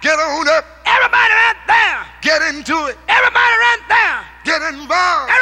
Get on up. Everybody right there. Get into it. Everybody right there. Get involved.